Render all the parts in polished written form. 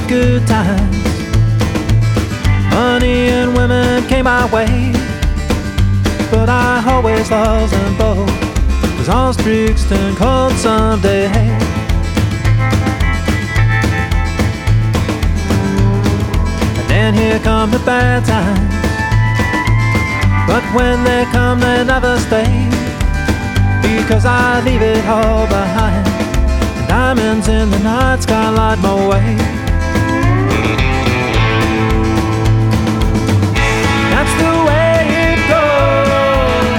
good times. Money and women came my way, but I always lost them both, 'cause all streaks turn cold someday. And then here come the bad times, but when they come they never stay, because I leave it all behind. Diamonds in the night sky light my way. That's the way it goes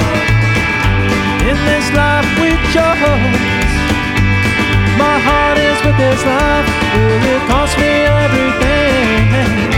in this life we chose. My heart is with this love, will it cost me everything?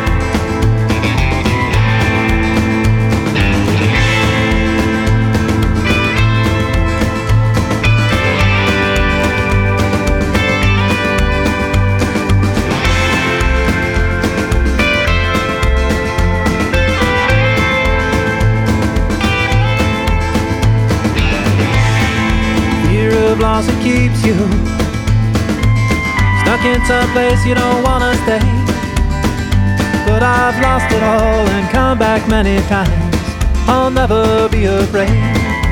Loss, it keeps you stuck in some place you don't wanna stay. But I've lost it all and come back many times. I'll never be afraid.